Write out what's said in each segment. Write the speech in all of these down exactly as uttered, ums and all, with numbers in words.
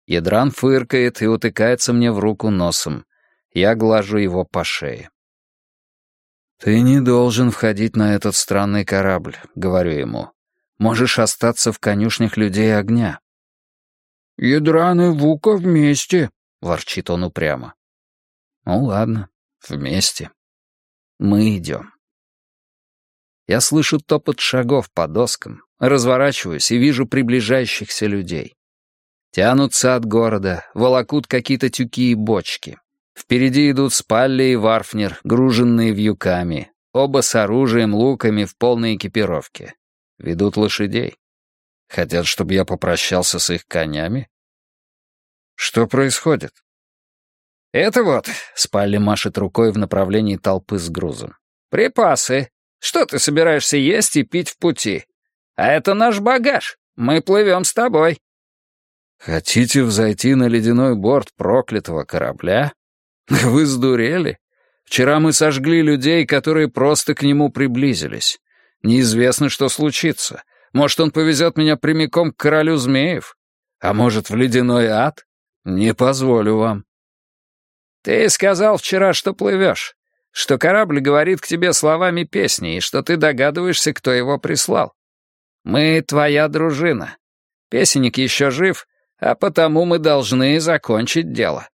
Ядран фыркает и утыкается мне в руку носом. Я глажу его по шее. «Ты не должен входить на этот странный корабль», — говорю ему. «Можешь остаться в конюшнях людей огня». «Ядран и Вука вместе», — ворчит он упрямо. «Ну ладно, вместе. Мы идем». Я слышу топот шагов по доскам, разворачиваюсь и вижу приближающихся людей. Тянутся от города, волокут какие-то тюки и бочки. Впереди идут Спалли и Варфнер, груженные вьюками, оба с оружием, луками в полной экипировке. Ведут лошадей. Хотят, чтобы я попрощался с их конями? Что происходит? «Это вот», — Спалли машет рукой в направлении толпы с грузом. «Припасы. Что ты собираешься есть и пить в пути? А это наш багаж. Мы плывем с тобой». «Хотите взойти на ледяной борт проклятого корабля? Вы сдурели? Вчера мы сожгли людей, которые просто к нему приблизились. Неизвестно, что случится. Может, он повезет меня прямиком к королю змеев? А может, в ледяной ад? Не позволю вам». «Ты сказал вчера, что плывешь, что корабль говорит к тебе словами песни, и что ты догадываешься, кто его прислал. Мы твоя дружина. Песенник еще жив, а потому мы должны закончить дело».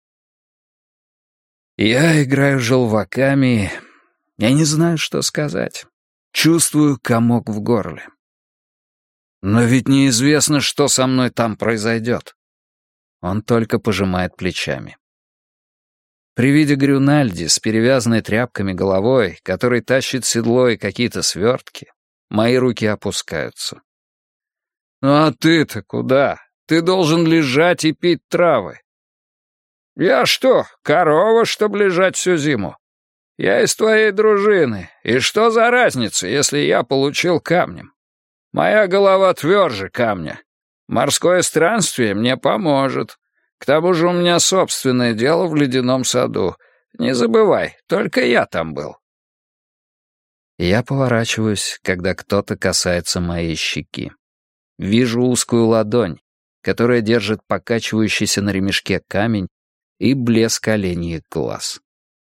Я играю желваками. Я не знаю, что сказать. Чувствую комок в горле. Но ведь неизвестно, что со мной там произойдет. Он только пожимает плечами. При виде Грюнальди с перевязанной тряпками головой, который тащит седло и какие-то свертки, мои руки опускаются. «Ну а ты-то куда? Ты должен лежать и пить травы». «Я что, корова, чтоб лежать всю зиму? Я из твоей дружины, и что за разница, если я получил камнем? Моя голова тверже камня. Морское странствие мне поможет. К тому же у меня собственное дело в ледяном саду. Не забывай, только я там был». Я поворачиваюсь, когда кто-то касается моей щеки. Вижу узкую ладонь, которая держит покачивающийся на ремешке камень, и блеск оленьих глаз.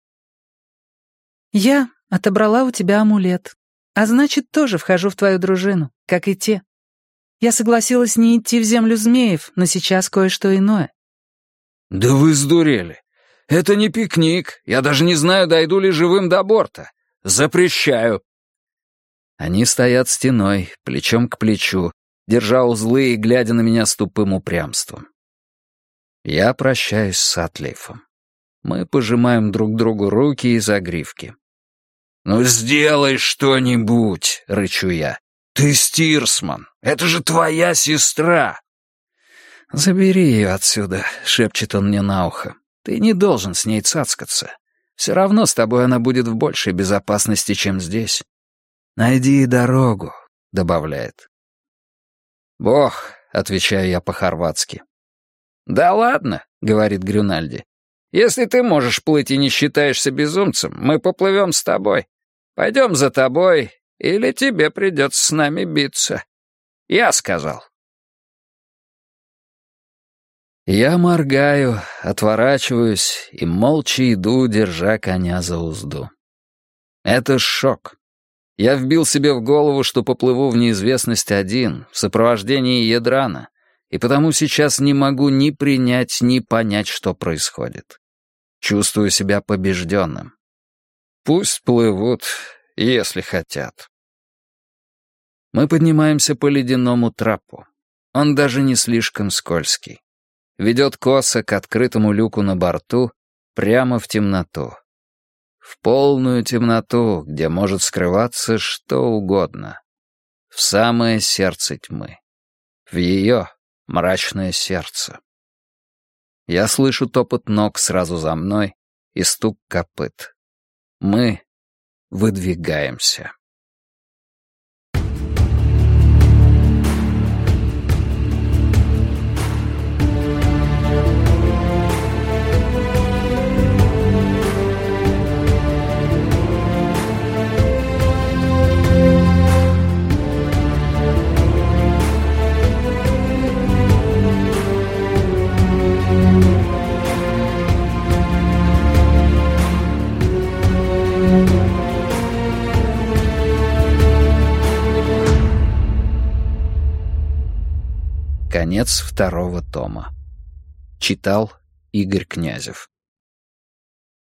«Я отобрала у тебя амулет, а значит, тоже вхожу в твою дружину, как и те. Я согласилась не идти в землю змеев, но сейчас кое-что иное». «Да вы сдурели! Это не пикник, я даже не знаю, дойду ли живым до борта. Запрещаю!» Они стоят стеной, плечом к плечу, держа узлы и глядя на меня с тупым упрямством. Я прощаюсь с Атлейфом. Мы пожимаем друг другу руки и загривки. «Ну сделай что-нибудь!» — рычу я. «Ты стирсман! Это же твоя сестра!» «Забери ее отсюда», — шепчет он мне на ухо. «Ты не должен с ней цацкаться. Все равно с тобой она будет в большей безопасности, чем здесь. Найди дорогу», — добавляет. «Бог», — отвечаю я по-хорватски. «Да ладно», — говорит Грюнальди. «Если ты можешь плыть и не считаешься безумцем, мы поплывем с тобой. Пойдем за тобой, или тебе придется с нами биться. Я сказал». Я моргаю, отворачиваюсь и молча иду, держа коня за узду. Это шок. Я вбил себе в голову, что поплыву в неизвестность один, в сопровождении Ядрана, и потому сейчас не могу ни принять, ни понять, что происходит. Чувствую себя побежденным. Пусть плывут, если хотят. Мы поднимаемся по ледяному трапу. Он даже не слишком скользкий. Ведет косо к открытому люку на борту, прямо в темноту. В полную темноту, где может скрываться что угодно. В самое сердце тьмы. В ее мрачное сердце. Я слышу топот ног сразу за мной и стук копыт. Мы выдвигаемся. Конец второго тома. Читал Игорь Князев.